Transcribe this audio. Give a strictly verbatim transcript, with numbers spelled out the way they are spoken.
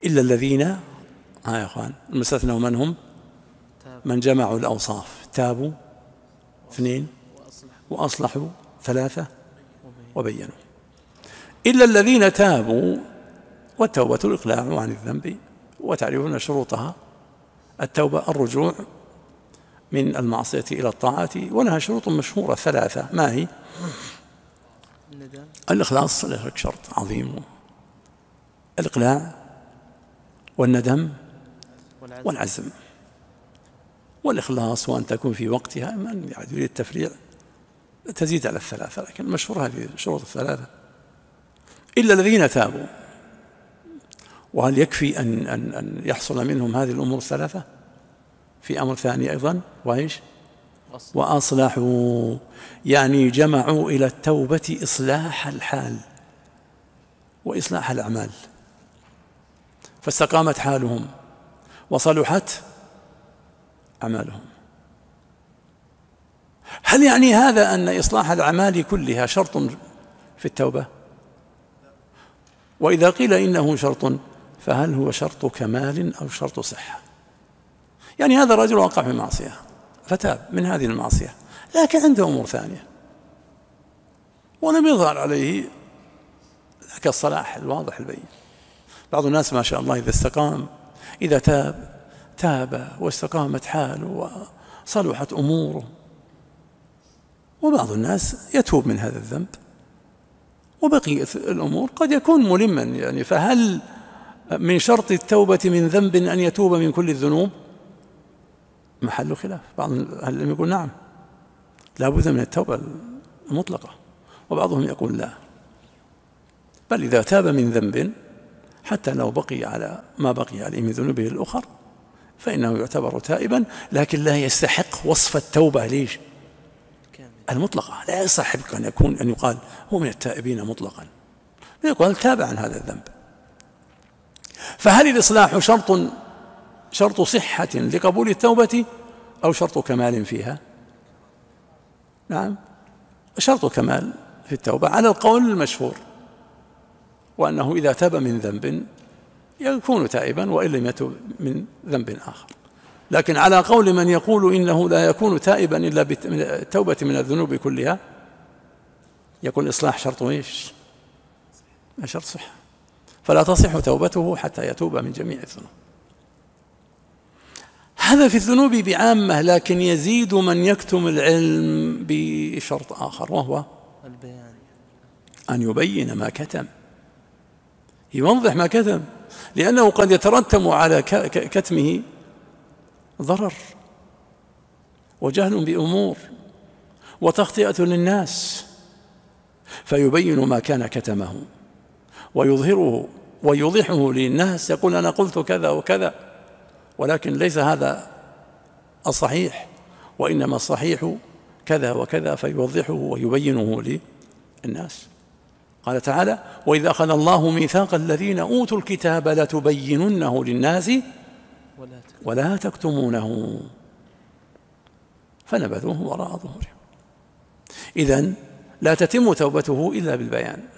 إلا الذين، ها يا أخوان، المستثنى من هم؟ من جمعوا الأوصاف، تابوا اثنين، وأصلحوا ثلاثة، وبينوا. إلا الذين تابوا، والتوبة الإقلاع عن الذنب، وتعرفون شروطها: التوبة الرجوع من المعصية إلى الطاعة، ولها شروط مشهورة ثلاثة. ما هي؟ الإخلاص، لك شرط عظيم، الإقلاع والندم والعزم. والإخلاص وأن تكون في وقتها، من يريد التفريع تزيد على الثلاثة، لكن المشهور هذه الشروط الثلاثة. إلا الذين تابوا. وهل يكفي أن, أن, أن يحصل منهم هذه الأمور الثلاثة؟ في أمر ثاني أيضا، وإيش؟ وأصلحوا، يعني جمعوا إلى التوبة إصلاح الحال وإصلاح الأعمال، فاستقامت حالهم وصلحت أعمالهم. هل يعني هذا أن إصلاح الأعمال كلها شرط في التوبة؟ وإذا قيل إنه شرط، فهل هو شرط كمال أو شرط صحة؟ يعني هذا الرجل وقع في معصية فتاب من هذه المعصية، لكن عنده أمور ثانية ولم يظهر عليه ذاك الصلاح الواضح البين. بعض الناس ما شاء الله إذا استقام، إذا تاب تاب واستقامت حاله وصلحت أموره، وبعض الناس يتوب من هذا الذنب وبقية الأمور قد يكون ملما. يعني فهل من شرط التوبة من ذنب أن يتوب من كل الذنوب؟ محل خلاف. بعض أهل يقول نعم، لا بد من التوبة المطلقة، وبعضهم يقول لا، بل إذا تاب من ذنب حتى لو بقي على ما بقي عليه من ذنوبه الأخر فإنه يعتبر تائبا، لكن لا يستحق وصف التوبة ليش؟ المطلقة. لا يصح أن يكون أن يقال هو من التائبين مطلقا، يقال تاب عن هذا الذنب. فهل الإصلاح شرط شرط صحة لقبول التوبة أو شرط كمال فيها؟ نعم، شرط كمال في التوبة على القول المشهور، وأنه إذا تاب من ذنب يكون تائبا وإن لم يتب من ذنب آخر. لكن على قول من يقول إنه لا يكون تائبا إلا بالتوبة من الذنوب كلها، يكون الإصلاح شرط إيش؟ شرط صحة، فلا تصح توبته حتى يتوب من جميع الذنوب. هذا في الذنوب بعامة، لكن يزيد من يكتم العلم بشرط آخر، وهو البيان، أن يبين ما كتم، يوضح ما كتم، لأنه قد يترتب على كتمه ضرر وجهل بأمور وتخطئة للناس، فيبين ما كان كتمه ويظهره ويوضحه للناس، يقول أنا قلت كذا وكذا، ولكن ليس هذا الصحيح، وإنما الصحيح كذا وكذا، فيوضحه ويبينه للناس. قال تعالى: وإذا أخذ الله ميثاق الذين أوتوا الكتاب لتبيننه للناس ولا تكتمونه فنبذوه وراء ظهورهم. إذن لا تتم توبته إلا بالبيان.